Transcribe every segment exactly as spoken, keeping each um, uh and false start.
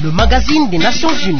le magazine des Nations Unies.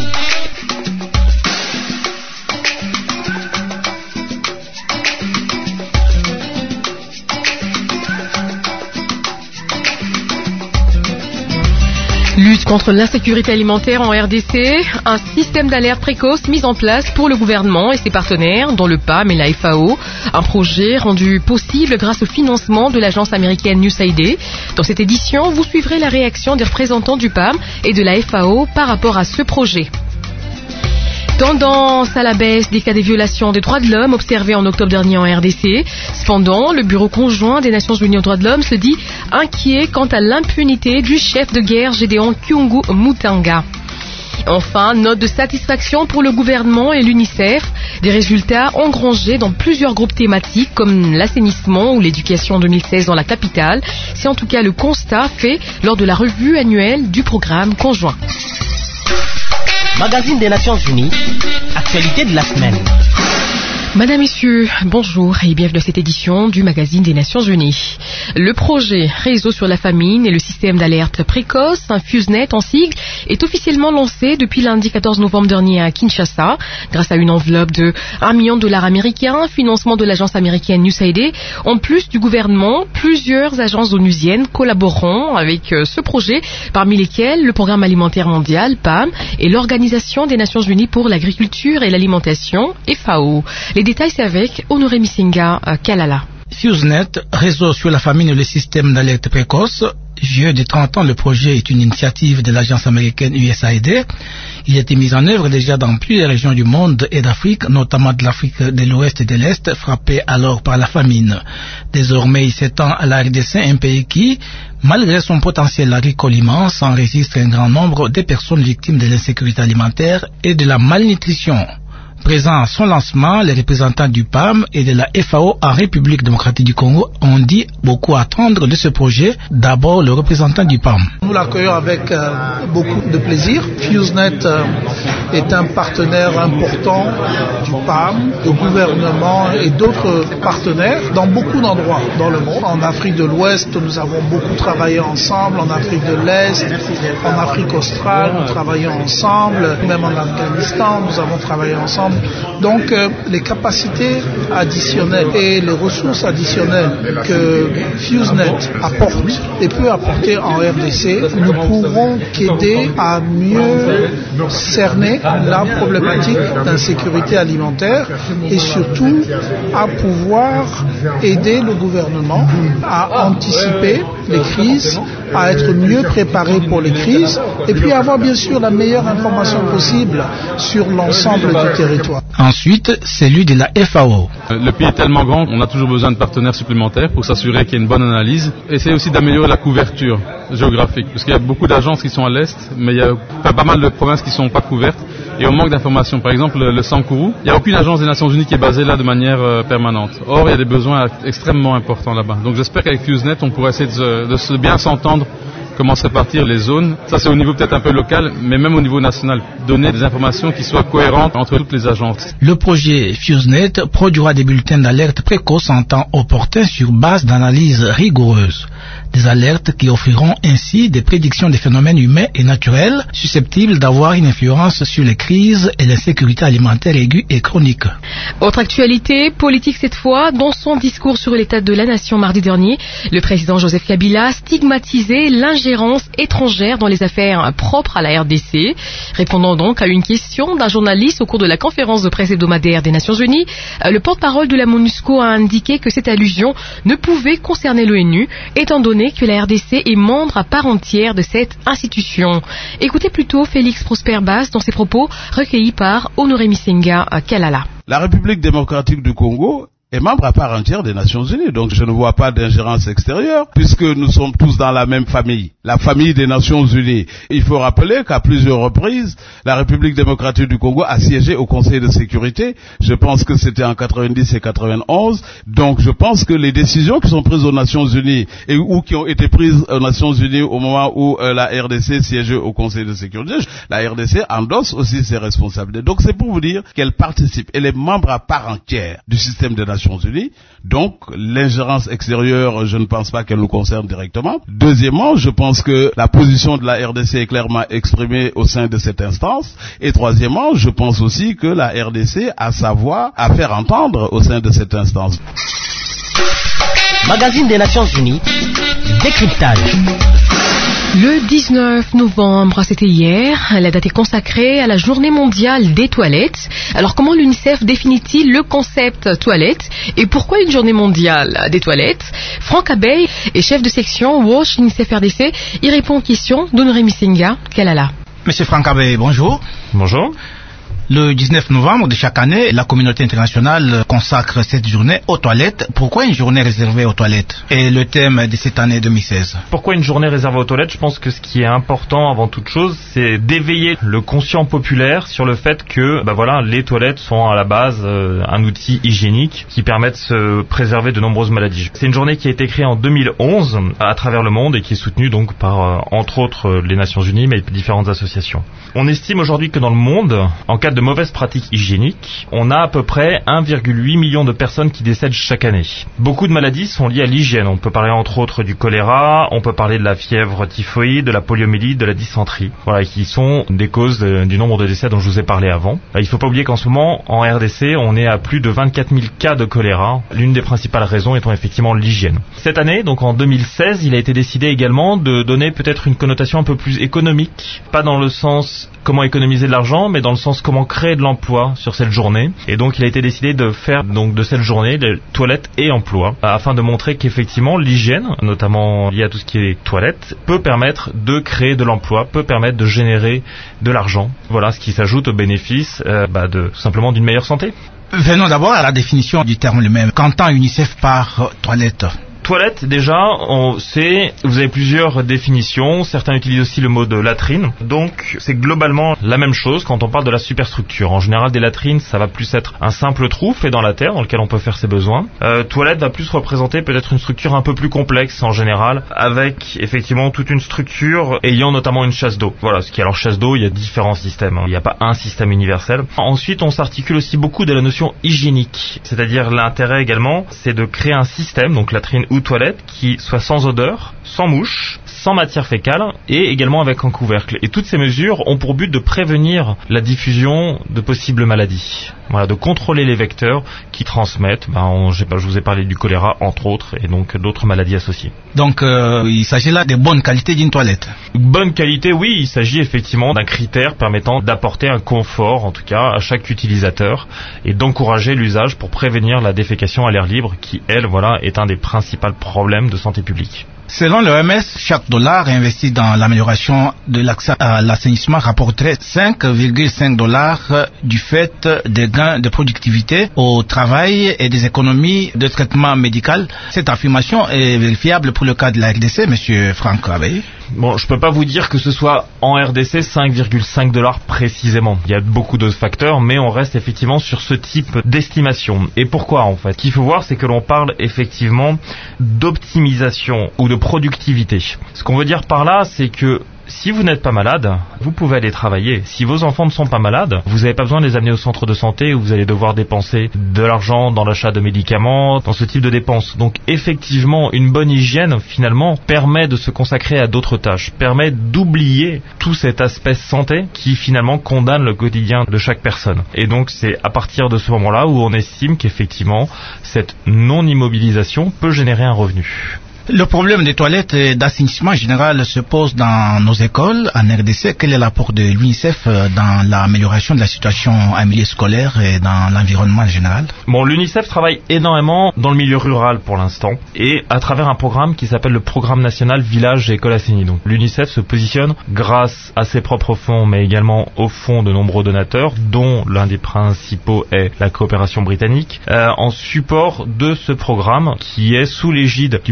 Lutte contre l'insécurité alimentaire en R D C, un système d'alerte précoce mis en place pour le gouvernement et ses partenaires, dont le P A M et la F A O. Un projet rendu possible grâce au financement de l'agence américaine U S A I D. Dans cette édition, vous suivrez la réaction des représentants du P A M et de la F A O par rapport à ce projet. Tendance à la baisse des cas des violations des droits de l'homme observés en octobre dernier en R D C. Cependant, le Bureau conjoint des Nations Unies aux droits de l'homme se dit inquiet quant à l'impunité du chef de guerre Gédéon Kyungu Mutanga. Enfin, note de satisfaction pour le gouvernement et l'UNICEF. Des résultats engrangés dans plusieurs groupes thématiques comme l'assainissement ou l'éducation en deux mille seize dans la capitale. C'est en tout cas le constat fait lors de la revue annuelle du programme conjoint. Magazine des Nations Unies, actualité de la semaine. Madame, Messieurs, bonjour et bienvenue à cette édition du magazine des Nations Unies. Le projet Réseau sur la famine et le système d'alerte précoce, un FuseNet en sigle, est officiellement lancé depuis lundi quatorze novembre dernier à Kinshasa, grâce à une enveloppe de un million de dollars américains, financement de l'agence américaine U S A I D. En plus du gouvernement, plusieurs agences onusiennes collaboreront avec ce projet, parmi lesquelles le Programme alimentaire mondial, P A M, et l'Organisation des Nations Unies pour l'agriculture et l'alimentation, F A O. Les détails, c'est avec Honoré Misinga Kalala. FuseNet, réseau sur la famine et le système d'alerte précoce. Vieux de trente ans, le projet est une initiative de l'agence américaine U S A I D. Il a été mis en œuvre déjà dans plusieurs régions du monde et d'Afrique, notamment de l'Afrique de l'Ouest et de l'Est, frappée alors par la famine. Désormais, il s'étend à la R D C, un pays qui, malgré son potentiel agricole immense, enregistre un grand nombre de personnes victimes de l'insécurité alimentaire et de la malnutrition. Présents à son lancement, les représentants du P A M et de la F A O en République démocratique du Congo ont dit beaucoup attendre de ce projet. D'abord, le représentant du P A M. Nous l'accueillons avec euh, beaucoup de plaisir. FuseNet euh, est un partenaire important du P A M, du gouvernement et d'autres partenaires dans beaucoup d'endroits dans le monde. En Afrique de l'Ouest, nous avons beaucoup travaillé ensemble. En Afrique de l'Est, en Afrique australe, nous travaillons ensemble. Même en Afghanistan, nous avons travaillé ensemble. Donc euh, les capacités additionnelles et les ressources additionnelles que FuseNet apporte et peut apporter en R D C ne pourront qu'aider à mieux cerner la problématique d'insécurité alimentaire et surtout à pouvoir aider le gouvernement à anticiper les crises, à être mieux préparé pour les crises et puis avoir bien sûr la meilleure information possible sur l'ensemble du territoire. Ensuite, celui de la F A O. Le pays est tellement grand, on a toujours besoin de partenaires supplémentaires pour s'assurer qu'il y ait une bonne analyse. Essayer aussi d'améliorer la couverture géographique, parce qu'il y a beaucoup d'agences qui sont à l'est, mais il y a enfin, pas mal de provinces qui ne sont pas couvertes et on manque d'informations. Par exemple, le, le Sankourou, il n'y a aucune agence des Nations Unies qui est basée là de manière euh, permanente. Or, il y a des besoins extrêmement importants là-bas. Donc j'espère qu'avec FuseNet, on pourra essayer de, de, de bien s'entendre comment se répartir les zones. Ça, c'est au niveau peut-être un peu local, mais même au niveau national. Donner des informations qui soient cohérentes entre toutes les agences. Le projet FuseNet produira des bulletins d'alerte précoces en temps opportun sur base d'analyses rigoureuses. Des alertes qui offriront ainsi des prédictions des phénomènes humains et naturels susceptibles d'avoir une influence sur les crises et l'insécurité alimentaire aiguë et chronique. Autre actualité politique cette fois, dans son discours sur l'état de la nation mardi dernier, le président Joseph Kabila a stigmatisé l'ingérence étrangère dans les affaires propres à la R D C. Répondant donc à une question d'un journaliste au cours de la conférence de presse hebdomadaire des Nations Unies, le porte-parole de la MONUSCO a indiqué que cette allusion ne pouvait concerner l'ONU, étant donné que la R D C est membre à part entière de cette institution. Écoutez plutôt Félix Prosper Basse dans ses propos recueillis par Honoré Misinga Kalala. La République démocratique du Congo est membre à part entière des Nations Unies, donc je ne vois pas d'ingérence extérieure, puisque nous sommes tous dans la même famille, la famille des Nations Unies. Il faut rappeler qu'à plusieurs reprises, la République démocratique du Congo a siégé au Conseil de sécurité, je pense que c'était en quatre-vingt-dix et quatre-vingt-onze, donc je pense que les décisions qui sont prises aux Nations Unies, et ou qui ont été prises aux Nations Unies au moment où euh, la R D C siégeait au Conseil de sécurité, la R D C endosse aussi ses responsabilités. Donc c'est pour vous dire qu'elle participe, elle est membre à part entière du système des Nations Nations Unies. Donc, l'ingérence extérieure, je ne pense pas qu'elle nous concerne directement. Deuxièmement, je pense que la position de la R D C est clairement exprimée au sein de cette instance. Et troisièmement, je pense aussi que la R D C a sa voix à faire entendre au sein de cette instance. Magazine des Nations Unies, décryptage. Le dix-neuf novembre, c'était hier, la date est consacrée à la journée mondiale des toilettes. Alors comment l'UNICEF définit-il le concept toilette et pourquoi une journée mondiale des toilettes? Franck Abeille est chef de section WASH UNICEF R D C. Il répond aux questions d'Honoré Missinga Kalala. Monsieur Franck Abeille, bonjour. Bonjour. Le dix-neuf novembre de chaque année, la communauté internationale consacre cette journée aux toilettes. Pourquoi une journée réservée aux toilettes? Et le thème de cette année deux mille seize. Pourquoi une journée réservée aux toilettes? Je pense que ce qui est important avant toute chose, c'est d'éveiller le conscient populaire sur le fait que bah voilà, les toilettes sont à la base euh, un outil hygiénique qui permet de se préserver de nombreuses maladies. C'est une journée qui a été créée en deux mille onze à travers le monde et qui est soutenue donc par, euh, entre autres, euh, les Nations Unies, mais différentes associations. On estime aujourd'hui que dans le monde, en cas de mauvaises pratiques hygiéniques, on a à peu près un virgule huit million de personnes qui décèdent chaque année. Beaucoup de maladies sont liées à l'hygiène. On peut parler entre autres du choléra, on peut parler de la fièvre typhoïde, de la poliomyélite, de la dysenterie. Voilà, qui sont des causes de, du nombre de décès dont je vous ai parlé avant. Il ne faut pas oublier qu'en ce moment, en R D C, on est à plus de vingt-quatre mille cas de choléra. L'une des principales raisons étant effectivement l'hygiène. Cette année, donc en deux mille seize, il a été décidé également de donner peut-être une connotation un peu plus économique. Pas dans le sens comment économiser de l'argent, mais dans le sens comment créer de l'emploi sur cette journée. Et donc il a été décidé de faire donc de cette journée des toilettes et emploi, afin de montrer qu'effectivement l'hygiène, notamment liée à tout ce qui est toilettes, peut permettre de créer de l'emploi, peut permettre de générer de l'argent. Voilà, ce qui s'ajoute au bénéfice euh, bah, de tout simplement d'une meilleure santé. Venons d'abord à la définition du terme lui-même. Qu'entend UNICEF par toilette? Toilette, déjà, on sait, vous avez plusieurs définitions. Certains utilisent aussi le mot de latrine. Donc, c'est globalement la même chose quand on parle de la superstructure. En général, des latrines, ça va plus être un simple trou fait dans la terre dans lequel on peut faire ses besoins. Euh, toilette va plus représenter peut-être une structure un peu plus complexe en général, avec effectivement toute une structure ayant notamment une chasse d'eau. Voilà, ce qui est alors chasse d'eau, il y a différents systèmes. Il n'y a pas un système universel. Ensuite, on s'articule aussi beaucoup de la notion hygiénique. C'est-à-dire l'intérêt également, c'est de créer un système, donc latrine ou toilette, qui soit sans odeur, sans mouche, sans matière fécale et également avec un couvercle. Et toutes ces mesures ont pour but de prévenir la diffusion de possibles maladies. Voilà, de contrôler les vecteurs qui transmettent, ben, on, je, je vous ai parlé du choléra entre autres et donc d'autres maladies associées. Donc euh, il s'agit là de bonne qualité d'une toilette. Bonne qualité, oui, il s'agit effectivement d'un critère permettant d'apporter un confort en tout cas à chaque utilisateur et d'encourager l'usage pour prévenir la défécation à l'air libre qui, elle, voilà, est un des principaux problèmes de santé publique. Selon l'O M S, chaque dollar investi dans l'amélioration de l'accès à l'assainissement rapporterait cinq virgule cinq dollars du fait des gains de productivité au travail et des économies de traitement médical. Cette affirmation est vérifiable pour le cas de la R D C, monsieur Franck Abeille? Bon, je peux pas vous dire que ce soit en R D C cinq virgule cinq dollars précisément. Il y a beaucoup d'autres facteurs, mais on reste effectivement sur ce type d'estimation. Et pourquoi en fait? Ce qu'il faut voir, c'est que l'on parle effectivement d'optimisation ou de productivité. Ce qu'on veut dire par là, c'est que si vous n'êtes pas malade, vous pouvez aller travailler. Si vos enfants ne sont pas malades, vous n'avez pas besoin de les amener au centre de santé où vous allez devoir dépenser de l'argent dans l'achat de médicaments, dans ce type de dépenses. Donc effectivement, une bonne hygiène, finalement, permet de se consacrer à d'autres tâches, permet d'oublier tout cet aspect santé qui, finalement, condamne le quotidien de chaque personne. Et donc, c'est à partir de ce moment-là où on estime qu'effectivement, cette non-immobilisation peut générer un revenu. Le problème des toilettes et d'assainissement général se pose dans nos écoles en R D C. Quel est l'apport de l'UNICEF dans l'amélioration de la situation en milieu scolaire et dans l'environnement en général? Bon, l'UNICEF travaille énormément dans le milieu rural pour l'instant et à travers un programme qui s'appelle le Programme National Village et École Assainie. Donc l'UNICEF se positionne grâce à ses propres fonds mais également aux fonds de nombreux donateurs dont l'un des principaux est la coopération britannique euh, en support de ce programme qui est sous l'égide du ministère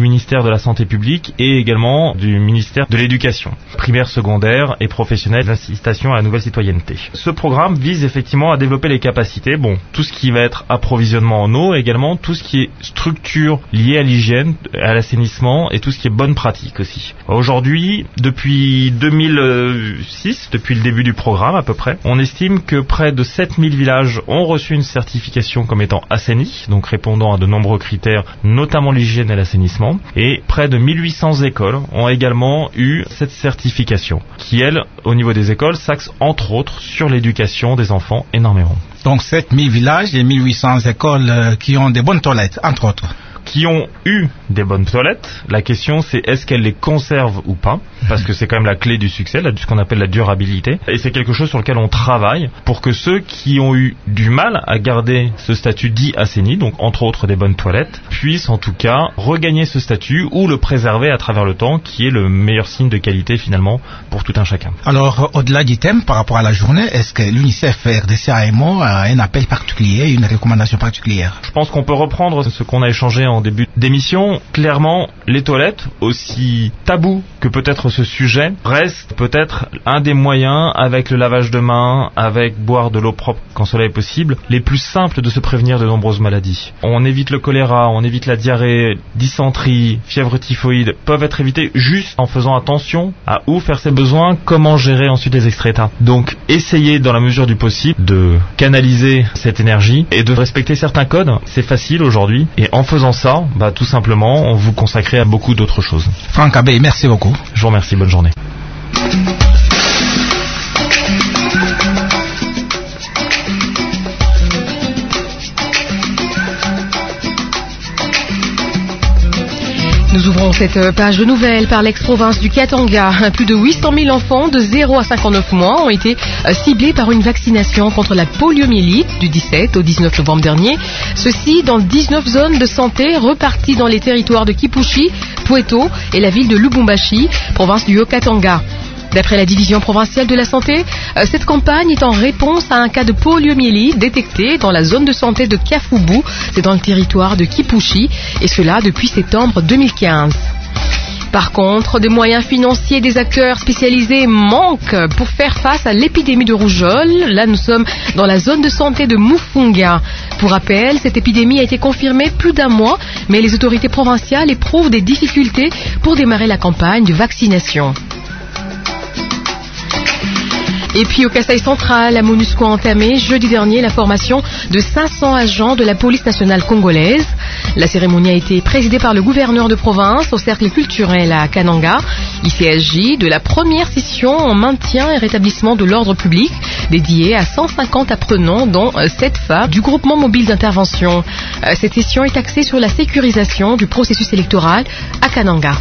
ministère de la Santé publique et également du ministère de l'Éducation, primaire, secondaire et professionnelle, d'incitation à la nouvelle citoyenneté. Ce programme vise effectivement à développer les capacités, bon, tout ce qui va être approvisionnement en eau, également tout ce qui est structure liée à l'hygiène, à l'assainissement et tout ce qui est bonne pratique aussi. Aujourd'hui, depuis deux mille six, depuis le début du programme à peu près, on estime que près de sept mille villages ont reçu une certification comme étant assainis, donc répondant à de nombreux critères, notamment l'hygiène et l'assainissement, et près de mille huit cents écoles ont également eu cette certification, qui elle, au niveau des écoles, s'axe entre autres sur l'éducation des enfants énormément. Donc sept mille villages et mille huit cents écoles euh, qui ont des bonnes toilettes, entre autres. Qui ont eu des bonnes toilettes. La question, c'est est-ce qu'elles les conservent ou pas, parce que c'est quand même la clé du succès, là, ce qu'on appelle la durabilité. Et c'est quelque chose sur lequel on travaille pour que ceux qui ont eu du mal à garder ce statut dit assaini, donc entre autres des bonnes toilettes, puissent en tout cas regagner ce statut ou le préserver à travers le temps, qui est le meilleur signe de qualité finalement pour tout un chacun. Alors, au-delà du thème, par rapport à la journée, est-ce que l'UNICEF, R D C A M O a un appel particulier, une recommandation particulière? Je pense qu'on peut reprendre ce qu'on a échangé en début d'émission. Clairement, les toilettes, aussi tabou que peut-être ce sujet, restent peut-être un des moyens, avec le lavage de mains, avec boire de l'eau propre quand cela est possible, les plus simples de se prévenir de nombreuses maladies. On évite le choléra, on évite la diarrhée, dysenterie, fièvre typhoïde, peuvent être évités juste en faisant attention à où faire ses besoins, comment gérer ensuite les excréta. Donc, essayez dans la mesure du possible de canaliser cette énergie et de respecter certains codes. C'est facile aujourd'hui, et en faisant ça, bah, tout simplement, on vous consacrer à beaucoup d'autres choses. Franck Abbé, merci beaucoup. Je vous remercie, bonne journée. Nous ouvrons cette page de nouvelles par l'ex-province du Katanga. Plus de huit cent mille enfants de zéro à cinquante-neuf mois ont été ciblés par une vaccination contre la poliomyélite du dix-sept au dix-neuf novembre dernier. Ceci dans dix-neuf zones de santé reparties dans les territoires de Kipushi, Pweto et la ville de Lubumbashi, province du Haut-Katanga. D'après la division provinciale de la santé, cette campagne est en réponse à un cas de poliomyélite détecté dans la zone de santé de Kafubu, c'est dans le territoire de Kipushi, et cela depuis septembre deux mille quinze. Par contre, des moyens financiers des acteurs spécialisés manquent pour faire face à l'épidémie de rougeole. Là, nous sommes dans la zone de santé de Mufunga. Pour rappel, cette épidémie a été confirmée plus d'un mois, mais les autorités provinciales éprouvent des difficultés pour démarrer la campagne de vaccination. Et puis au Kasaï central, la MONUSCO a entamé jeudi dernier la formation de cinq cents agents de la police nationale congolaise. La cérémonie a été présidée par le gouverneur de province au cercle culturel à Kananga. Il s'agit de la première session en maintien et rétablissement de l'ordre public dédiée à cent cinquante apprenants, dont sept femmes du groupement mobile d'intervention. Cette session est axée sur la sécurisation du processus électoral à Kananga.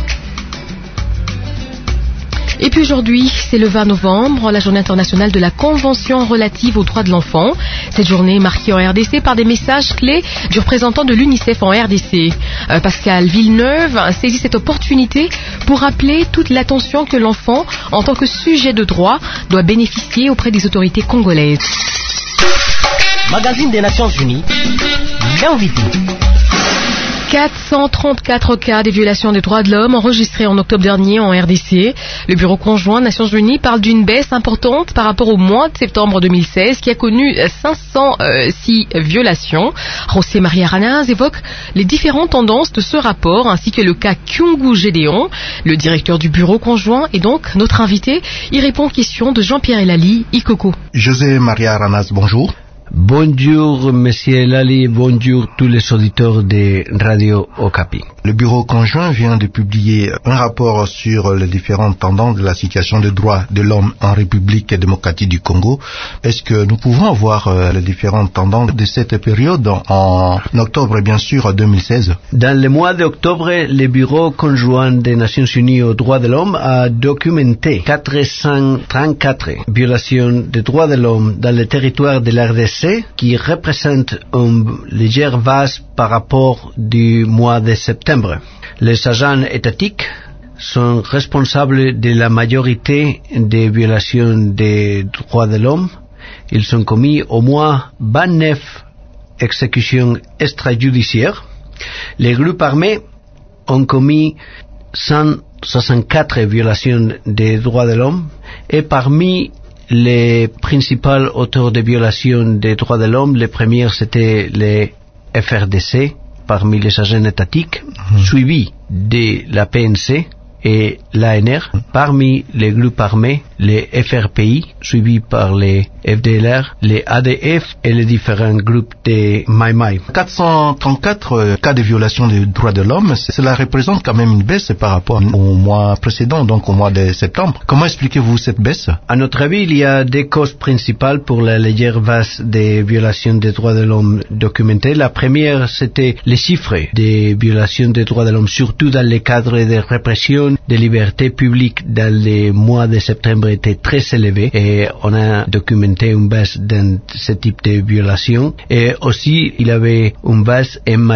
Et puis aujourd'hui, c'est le vingt novembre, la journée internationale de la Convention relative aux droits de l'enfant. Cette journée est marquée en R D C par des messages clés du représentant de l'UNICEF en R D C. Euh, Pascal Villeneuve saisit cette opportunité pour rappeler toute l'attention que l'enfant, en tant que sujet de droit, doit bénéficier auprès des autorités congolaises. Magazine des Nations Unies, l'invité. quatre cent trente-quatre cas des violations des droits de l'homme enregistrés en octobre dernier en R D C. Le Bureau conjoint des Nations Unies parle d'une baisse importante par rapport au mois de septembre deux mille seize qui a connu cinq cent six violations. José María Ranaz évoque les différentes tendances de ce rapport ainsi que le cas Kyungu Gédéon. Le directeur du Bureau conjoint est donc notre invité. Il répond aux questions de Jean-Pierre Elali, Ikoko. José María Ranaz, bonjour. Bonjour, Monsieur Lali, bonjour tous les auditeurs de Radio Okapi. Le Bureau conjoint vient de publier un rapport sur les différentes tendances de la situation des droits de l'homme en République démocratique du Congo. Est-ce que nous pouvons avoir les différentes tendances de cette période en octobre, bien sûr, deux mille seize? Dans le mois d'octobre, le Bureau conjoint des Nations Unies aux droits de l'homme a documenté quatre cent trente-quatre violations des droits de l'homme dans le territoire de l'R D C, qui représente une légère baisse par rapport du mois de septembre. Les agents étatiques sont responsables de la majorité des violations des droits de l'homme. Ils ont commis au moins vingt-neuf exécutions extrajudiciaires. Les groupes armés ont commis cent soixante-quatre violations des droits de l'homme et parmi les principaux auteurs de violations des droits de l'homme, les premiers c'était les F R D C parmi les agents étatiques, mmh. suivis de la P N C et l'A N R, parmi les groupes armés, les F R P I, suivis par les F D L R, les A D F et les différents groupes de Mai Mai. quatre cent trente-quatre cas de violation des droits de l'homme, cela représente quand même une baisse par rapport au mois précédent, donc au mois de septembre. Comment expliquez-vous cette baisse? À notre avis, il y a deux causes principales pour la légère baisse des violations des droits de l'homme documentées. La première, c'était les chiffres des violations des droits de l'homme, surtout dans le cadre de répression des libertés publiques dans les mois de septembre était très élevé et on a documenté une baisse dans ce type de violation et aussi il y avait une baisse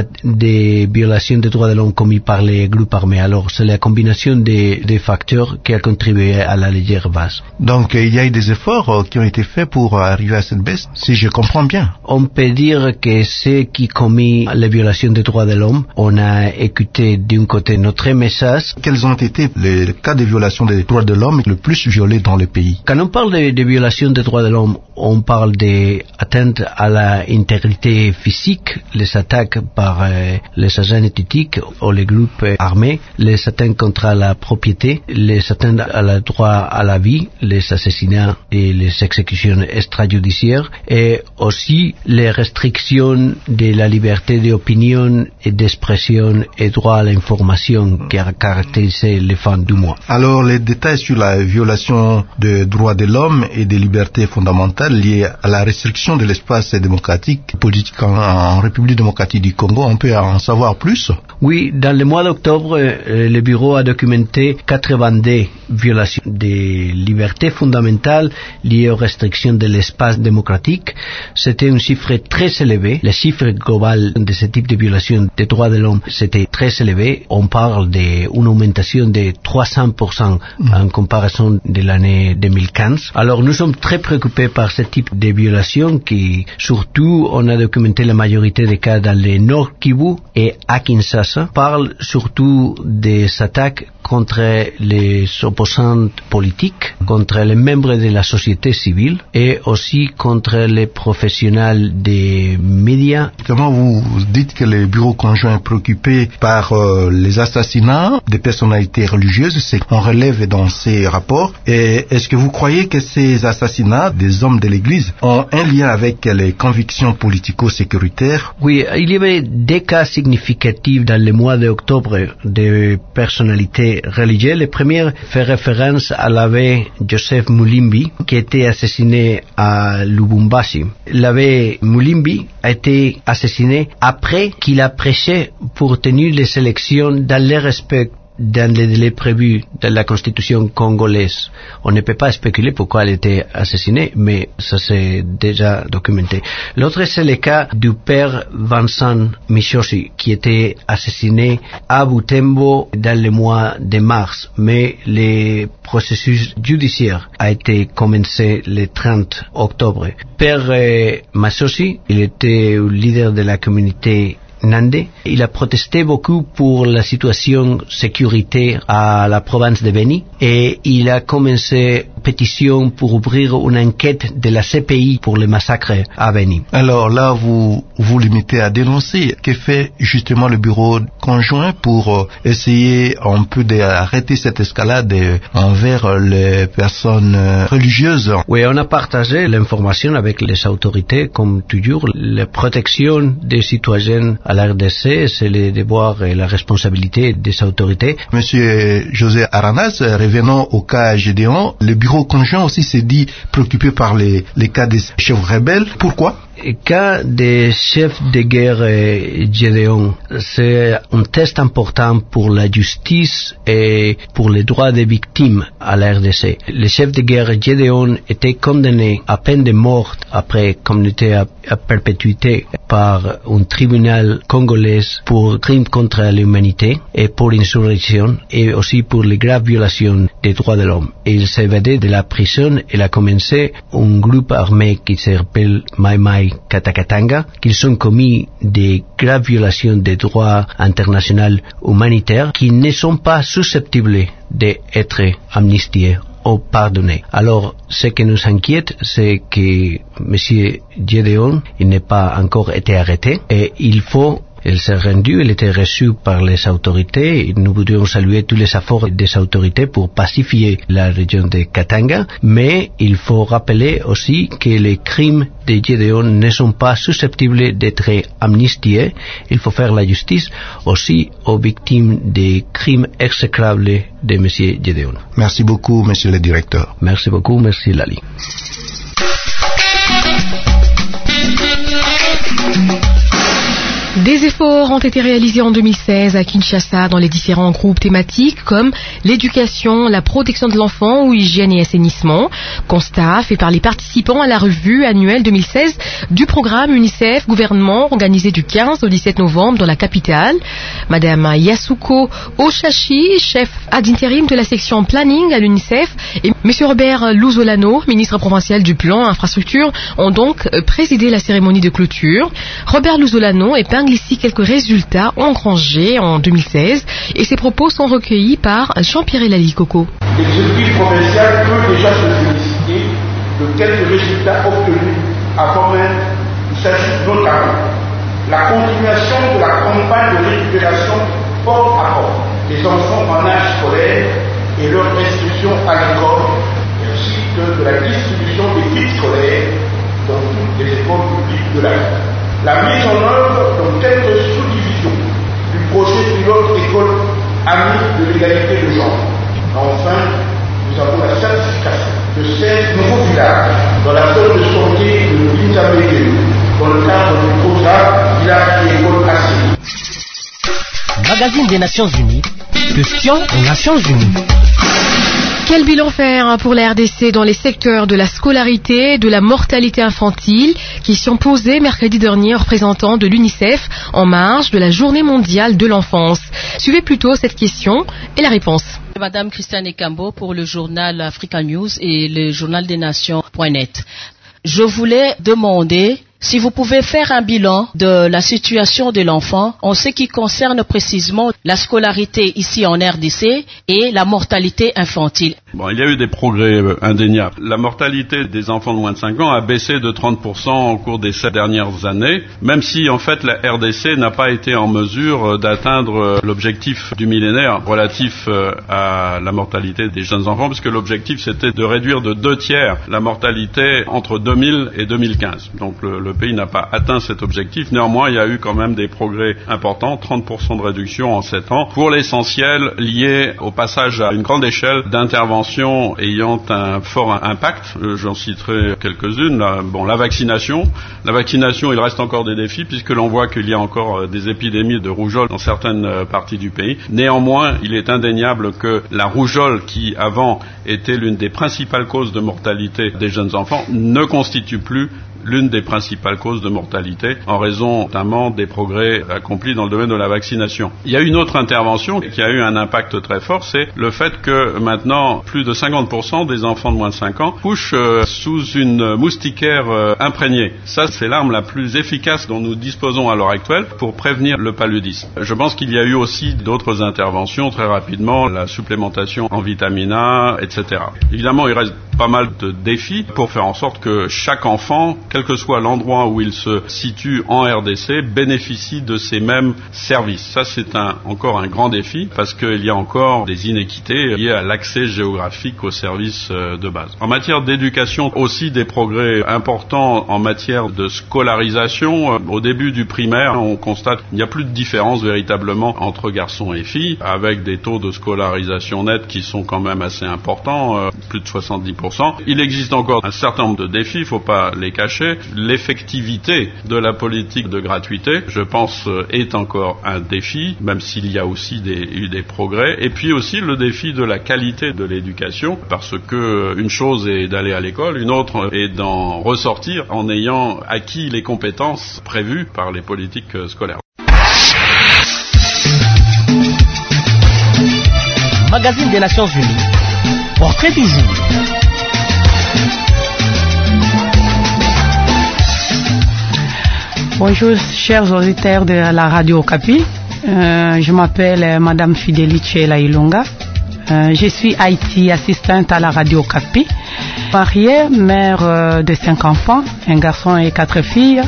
des violations des droits de l'homme commises par les groupes armés. Alors c'est la combinaison des, des facteurs qui a contribué à la légère baisse. Donc il y a eu des efforts qui ont été faits pour arriver à cette baisse, si je comprends bien. On peut dire que ceux qui commis les violations des droits de l'homme, on a écouté d'un côté notre message. Quels ont été les cas de violation des droits de l'homme le plus violés dans le pays? Quand on parle de, de violation des droits de l'homme, on parle d'atteinte à l'intégrité physique, les attaques par euh, les agents étatiques ou les groupes euh, armés, les atteintes contre la propriété, les atteintes à la droit à la vie, les assassinats et les exécutions extrajudiciaires, et aussi les restrictions de la liberté d'opinion et d'expression et droit à l'information qui a caractérisé les fins du mois. Alors, les détails sur la violation des droits de l'homme et des libertés fondamentales liées à la restriction de l'espace démocratique politique en, en République démocratique du Congo, on peut en savoir plus? Oui, dans le mois d'octobre, euh, le bureau a documenté quatre-vingt-deux violations des libertés fondamentales liées aux restrictions de l'espace démocratique. C'était un chiffre très élevé. Le chiffre global de ce type de violation des droits de l'homme, c'était très élevé. On parle d'une augmentation de trois cents pour cent en comparaison de l'année deux mille quinze. Alors nous sommes très préoccupés par ce type de violation qui, surtout, on a documenté la majorité des cas dans le Nord Kivu et à Kinshasa, parle surtout des attaques contre les opposants politiques, contre les membres de la société civile et aussi contre les professionnels des médias. Comment vous dites que le bureau conjoint est préoccupé par euh, les assassinats des personnalités religieuses, c'est qu'on relève dans ces rapports, et est-ce que vous croyez que ces assassinats des hommes de l'Église ont un lien avec les convictions politico-sécuritaires? Oui, il y avait des cas significatifs dans le mois d'octobre de personnalités religieuses. Le premier fait référence à l'abbé Joseph Mulimbi, qui a été assassiné à Lubumbashi. L'abbé Mulimbi a été assassiné après qu'il a prêché pour tenir les élections dans le respect dans les délais prévus dans la constitution congolaise. On ne peut pas spéculer pourquoi elle était assassinée, mais ça s'est déjà documenté. L'autre, c'est le cas du père Vincent Michosi, qui était assassiné à Butembo dans le mois de mars, mais le processus judiciaire a été commencé le trente octobre. Père euh, Michosi, il était le leader de la communauté Nandé. Il a protesté beaucoup pour la situation sécuritaire à la province de Beni et il a commencé une pétition pour ouvrir une enquête de la C P I pour le massacre à Beni. Alors là, vous vous limitez à dénoncer. Que fait justement le bureau conjoint pour essayer un peu d'arrêter cette escalade envers les personnes religieuses? Oui, on a partagé l'information avec les autorités, comme toujours. La protection des citoyens à la R D C, c'est le devoir et la responsabilité des autorités. Monsieur José Aranas, revenons au cas Gédéon. Le bureau conjoint aussi s'est dit préoccupé par les, les cas des chefs rebelles. Pourquoi? Le cas des chefs de guerre Gédéon, c'est un test important pour la justice et pour les droits des victimes à la R D C. Le chef de guerre Gédéon était condamné à peine de mort après communauté à, à perpétuité par un tribunal congolais pour crimes contre l'humanité et pour insurrection et aussi pour les graves violations des droits de l'homme. Il s'est évadé de la prison et a commencé un groupe armé qui s'appelle Mai Mai Mai Katakatanga, qu'ils ont commis des graves violations des droits internationaux humanitaires qui ne sont pas susceptibles d'être amnistiés ou pardonnés. Alors, ce qui nous inquiète, c'est que M. Gédéon, il n'est pas encore été arrêté et il faut Il s'est rendu, il était reçu par les autorités. Nous voudrions saluer tous les efforts des autorités pour pacifier la région de Katanga, mais il faut rappeler aussi que les crimes de Gédéon ne sont pas susceptibles d'être amnistiés. Il faut faire la justice aussi aux victimes des crimes exécrables de M. Gédéon. Merci beaucoup, Monsieur le Directeur. Merci beaucoup, merci Lali. Des efforts ont été réalisés en deux mille seize à Kinshasa dans les différents groupes thématiques comme l'éducation, la protection de l'enfant ou hygiène et assainissement. Constat fait par les participants à la revue annuelle deux mille seize du programme UNICEF Gouvernement organisé du quinze au dix-sept novembre dans la capitale. Madame Yasuko Oshashi, chef ad intérim de la section planning à l'UNICEF, et Monsieur Robert Luzolano, ministre provincial du plan infrastructure, ont donc présidé la cérémonie de clôture. Robert Luzolano épingle ici quelques résultats engrangés en deux mille seize et ses propos sont recueillis par Jean-Pierre Lali Coco. L'exécutif provincial peut déjà se féliciter de quelques résultats obtenus avant même. Il s'agit notamment de la continuation de la campagne de récupération porte à porte des enfants en âge scolaire et leur inscription à l'école, ainsi que de la distribution des kits scolaires dans toutes les écoles publiques de la ville. La mise en œuvre dans quelques sous-divisions du projet pilote école amie de l'égalité de genre. Enfin, nous avons la certification de seize nouveaux villages dans la zone de santé de l'Insamégé, dans le cadre du programme Village et École Assainies. Magazine des Nations Unies, questions aux Nations Unies. Quel bilan faire pour la R D C dans les secteurs de la scolarité et de la mortalité infantile? Question posée mercredi dernier aux représentants de l'UNICEF en marge de la Journée mondiale de l'enfance. Suivez plutôt cette question et la réponse. Madame Christiane Ekambo pour le journal Africa News et le journal des Nations point net. Je voulais demander si vous pouvez faire un bilan de la situation de l'enfant en ce qui concerne précisément la scolarité ici en R D C et la mortalité infantile. Bon, il y a eu des progrès indéniables. La mortalité des enfants de moins de cinq ans a baissé de trente pour cent au cours des sept dernières années, même si en fait la R D C n'a pas été en mesure d'atteindre l'objectif du millénaire relatif à la mortalité des jeunes enfants, puisque l'objectif c'était de réduire de deux tiers la mortalité entre deux mille et deux mille quinze. Donc le, le pays n'a pas atteint cet objectif. Néanmoins, il y a eu quand même des progrès importants, trente pour cent de réduction en sept ans, pour l'essentiel lié au passage à une grande échelle d'interventions ayant un fort impact. J'en citerai quelques-unes. La, bon, la vaccination. La vaccination, il reste encore des défis puisque l'on voit qu'il y a encore des épidémies de rougeole dans certaines parties du pays. Néanmoins, il est indéniable que la rougeole, qui avant était l'une des principales causes de mortalité des jeunes enfants, ne constitue plus l'une des principales causes de mortalité en raison notamment des progrès accomplis dans le domaine de la vaccination. Il y a une autre intervention qui a eu un impact très fort, c'est le fait que maintenant plus de cinquante pour cent des enfants de moins de cinq ans couchent euh, sous une moustiquaire euh, imprégnée. Ça, c'est l'arme la plus efficace dont nous disposons à l'heure actuelle pour prévenir le paludisme. Je pense qu'il y a eu aussi d'autres interventions très rapidement, la supplémentation en vitamine A, et cetera. Évidemment, il reste pas mal de défis pour faire en sorte que chaque enfant, quel que soit l'endroit où il se situe en R D C, bénéficie de ces mêmes services. Ça, c'est un, encore un grand défi parce qu'il y a encore des inéquités liées à l'accès géographique aux services de base. En matière d'éducation, aussi des progrès importants en matière de scolarisation. Au début du primaire, on constate qu'il n'y a plus de différence véritablement entre garçons et filles, avec des taux de scolarisation nets qui sont quand même assez importants, plus de soixante-dix pour cent. Il existe encore un certain nombre de défis, il ne faut pas les cacher. L'effectivité de la politique de gratuité, je pense, est encore un défi, même s'il y a aussi des, eu des progrès. Et puis aussi le défi de la qualité de l'éducation, parce que une chose est d'aller à l'école, une autre est d'en ressortir en ayant acquis les compétences prévues par les politiques scolaires. Magazine des Nations Unies, portrait du jour. Bonjour, chers auditeurs de la radio Okapi. Euh, je m'appelle euh, Madame Fidelice Lailonga. Euh, je suis I T assistante à la radio Okapi. Mariée, mère euh, de cinq enfants, un garçon et quatre filles.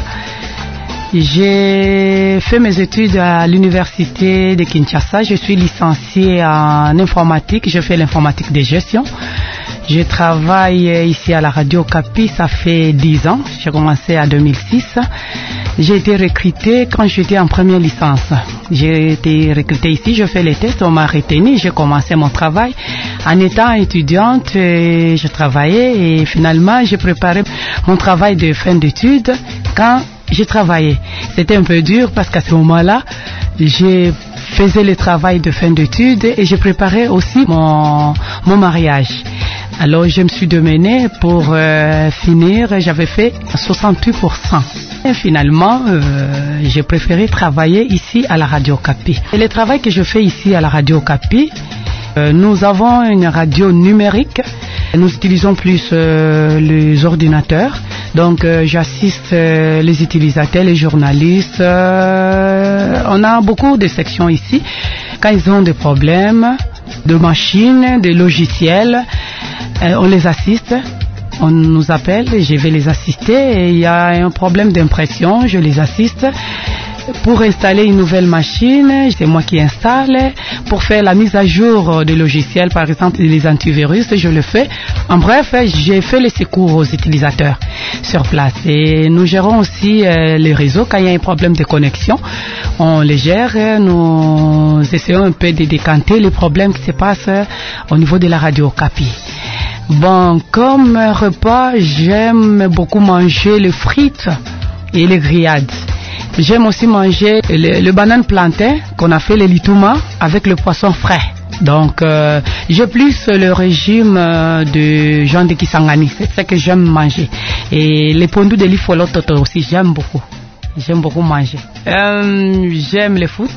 J'ai fait mes études à l'université de Kinshasa. Je suis licenciée en informatique. Je fais l'informatique de gestion. Je travaille ici à la radio Okapi, ça fait dix ans. J'ai commencé en deux mille six. J'ai été recrutée quand j'étais en première licence. J'ai été recrutée ici, je fais les tests, on m'a retenu, j'ai commencé mon travail. En étant étudiante, je travaillais et finalement j'ai préparé mon travail de fin d'études quand j'ai travaillé. C'était un peu dur parce qu'à ce moment-là, j'ai faisais le travail de fin d'études et j'ai préparé aussi mon, mon mariage. Alors je me suis démenée pour euh, finir, j'avais fait soixante-huit pour cent. Et finalement, euh, j'ai préféré travailler ici à la radio Okapi. Et le travail que je fais ici à la radio Okapi, euh, nous avons une radio numérique. Nous utilisons plus euh, les ordinateurs. Donc euh, j'assiste euh, les utilisateurs, les journalistes. Euh, on a beaucoup de sections ici. Quand ils ont des problèmes de machines, de logiciels, euh, on les assiste. On nous appelle, je vais les assister et il y a un problème d'impression, je les assiste. Pour installer une nouvelle machine, c'est moi qui installe. Pour faire la mise à jour des logiciels, par exemple les antivirus, je le fais. En bref, j'ai fait les secours aux utilisateurs sur place. Et nous gérons aussi euh, les réseaux. Quand il y a un problème de connexion, on les gère. Nous essayons un peu de décanter les problèmes qui se passent au niveau de la radio Okapi. Bon, comme repas, j'aime beaucoup manger les frites et les grillades. J'aime aussi manger le, le banane plantain qu'on a fait le litouma avec le poisson frais. Donc, euh, j'ai plus le régime euh, de Jean de Kisangani, c'est ça que j'aime manger. Et les pondus de l'Ifolototo aussi, j'aime beaucoup. J'aime beaucoup manger. Euh, j'aime le foot.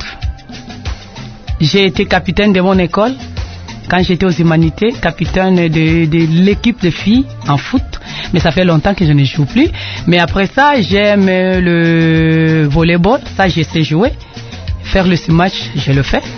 J'ai été capitaine de mon école. Quand j'étais aux humanités, capitaine de, de l'équipe de filles en foot, mais ça fait longtemps que je ne joue plus. Mais après ça, j'aime le volleyball, ça je sais jouer. Faire le match, je le fais.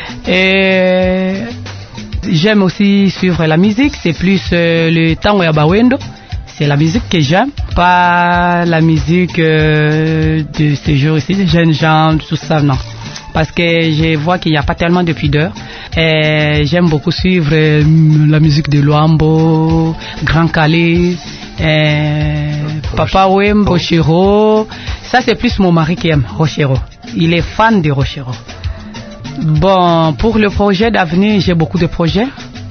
Et j'aime aussi suivre la musique, c'est plus euh, le tango ya bawendo. C'est la musique que j'aime, pas la musique euh, de ces jours ici, des jeunes gens, tout ça, non. Parce que je vois qu'il n'y a pas tellement de pudeur. Et j'aime beaucoup suivre euh, la musique de Luambo, Grand Calais, euh, Papa Wem, Rochero. Ça, c'est plus mon mari qui aime Rochero. Il est fan de Rochero. Bon, pour le projet d'avenir, j'ai beaucoup de projets.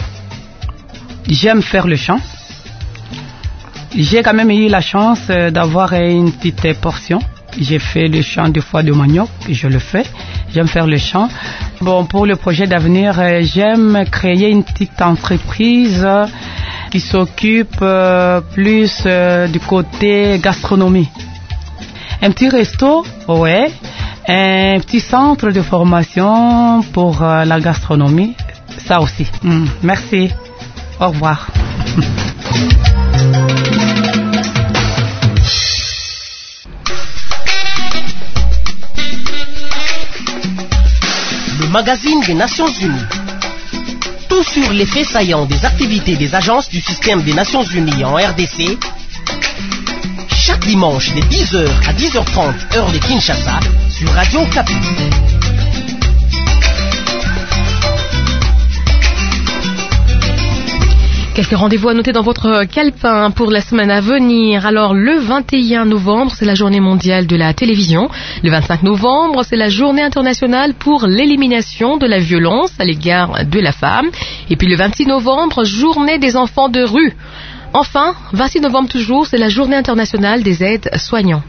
J'aime faire le chant. J'ai quand même eu la chance d'avoir une petite portion. J'ai fait le chant deux fois de manioc, je le fais. J'aime faire le chant. Bon, pour le projet d'avenir, j'aime créer une petite entreprise qui s'occupe plus du côté gastronomie. Un petit resto, ouais. Un petit centre de formation pour la gastronomie, ça aussi. Mmh, merci. Au revoir. Le magazine des Nations Unies. Tout sur les faits saillants des activités des agences du système des Nations Unies en R D C. Chaque dimanche de dix heures à dix heures trente heure de Kinshasa sur Radio Okapi. Quelques rendez-vous à noter dans votre calepin pour la semaine à venir. Alors, le vingt et un novembre, c'est la journée mondiale de la télévision. Le vingt-cinq novembre, c'est la journée internationale pour l'élimination de la violence à l'égard de la femme. Et puis le vingt-six novembre, journée des enfants de rue. Enfin, vingt-six novembre toujours, c'est la journée internationale des aides-soignants.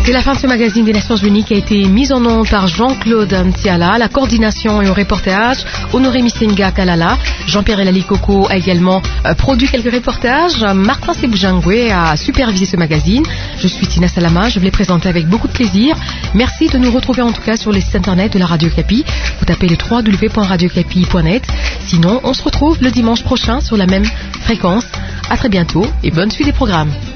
C'est la fin de ce magazine des Nations Unies qui a été mis en onde par Jean-Claude Ntiala, la coordination et au reportage, Honoré Misenga Kalala, Jean-Pierre Elali Coco a également euh, produit quelques reportages, Martin Sebujangwe a supervisé ce magazine. Je suis Tina Salama, je vais les présenter avec beaucoup de plaisir. Merci de nous retrouver en tout cas sur les sites internet de la Radio Kapi. Vous tapez le w w w point radio kapi point net. Sinon, on se retrouve le dimanche prochain sur la même fréquence. À très bientôt et bonne suite des programmes.